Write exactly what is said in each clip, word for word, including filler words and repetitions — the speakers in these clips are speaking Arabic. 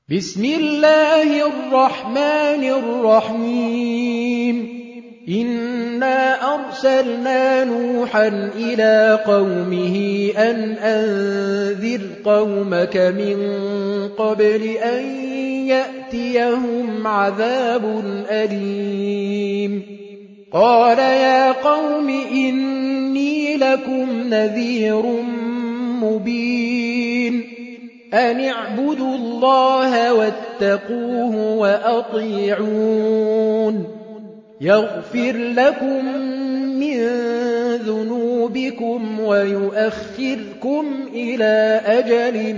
بسم الله الرحمن الرحيم إنا أرسلنا نوحا إلى قومه أن أنذر قومك من قبل أن يأتيهم عذاب أليم قال يا قوم إني لكم نذير مبين أن اعبدوا الله واتقوه وأطيعون يغفر لكم من ذنوبكم ويؤخركم إلى أجل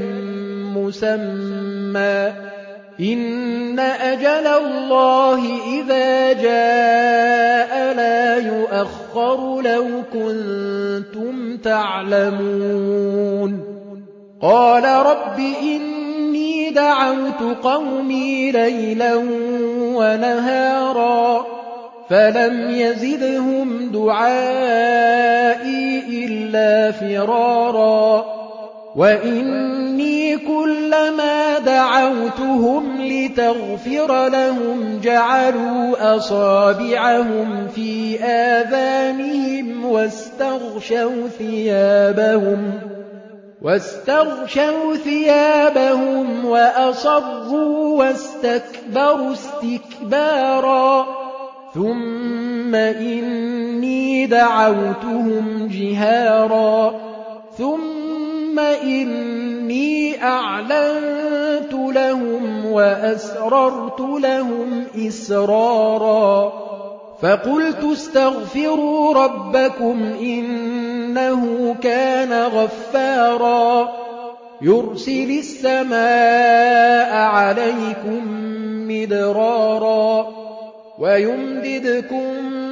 مسمى إن أجل الله إذا جاء لا يؤخر لو كنتم تعلمون قال رب إني دعوت قومي ليلا ونهارا فلم يزدهم دعائي إلا فرارا وإني كلما دعوتهم لتغفر لهم جعلوا أصابعهم في آذانهم واستغشوا ثيابهم واستغشوا ثيابهم وأصروا واستكبروا استكبارا ثم إني دعوتهم جهارا ثم إني أعلنت لهم وأسررت لهم إسرارا فقلت استغفروا ربكم إنه كان غفارا يرسل السماء عليكم مدرارا ويمددكم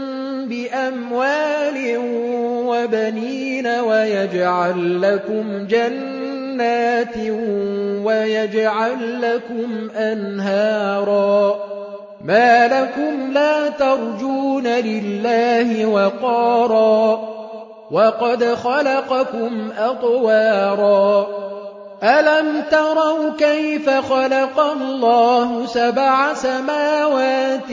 بأموال وبنين ويجعل لكم جنات ويجعل لكم أنهارا ما لكم لا ترجون لله وقارا وقد خلقكم أطوارا ألم تروا كيف خلق الله سبع سماوات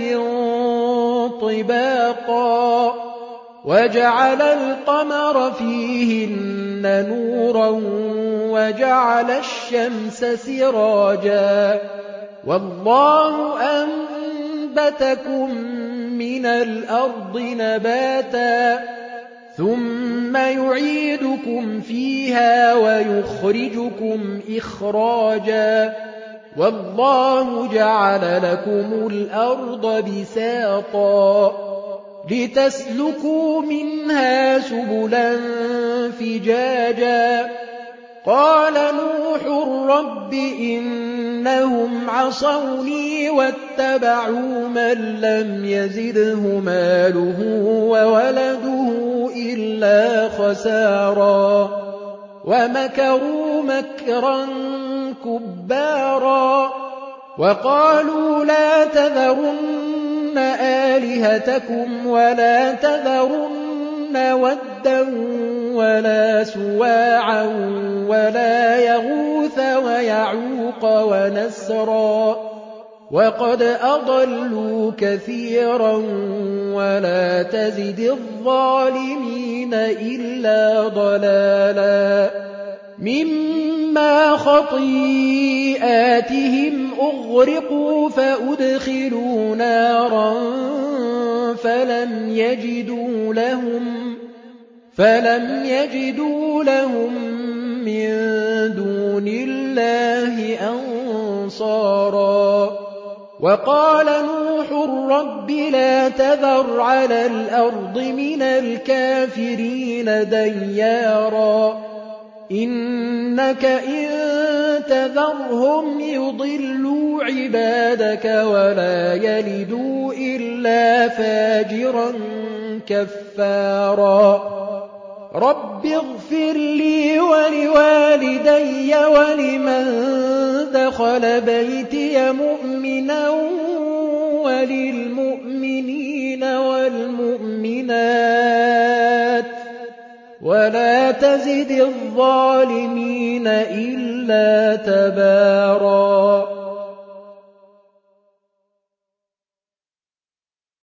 طباقا وجعل القمر فيهن نورا وجعل الشمس سراجا والله أنبتكم من الأرض نباتا ثم يعيدكم فيها ويخرجكم إخراجا والله جعل لكم الأرض بساطا لتسلكوا منها سبلا فجاجا قال نوح رب إنهم عصوني واتبعوا من لم يزده ماله وولده إلا خسارا ومكروا مكرا كبارا وقالوا لا تذرن آلهتكم ولا تذرن ودا ولا سواعا ولا يغوث ويعوق ونسرا وقد أضلوا كثيرا ولا تزد الظالمين إلا ضلالا مما خطيئاتهم أغرقوا فأدخلوا نارا فلم يجدوا لهم فلم يجدوا لهم من دون الله أنصارا وقال نوح رب لا تذر على الأرض من الكافرين ديارا إنك إن تذرهم يضلوا عبادك ولا يلدوا إلا فاجرا كفارا رب اغفر لي ولوالدي ولمن دخل بيتي مؤمنا وللمؤمنين والمؤمنات ولا تزد الظالمين إلا تباراً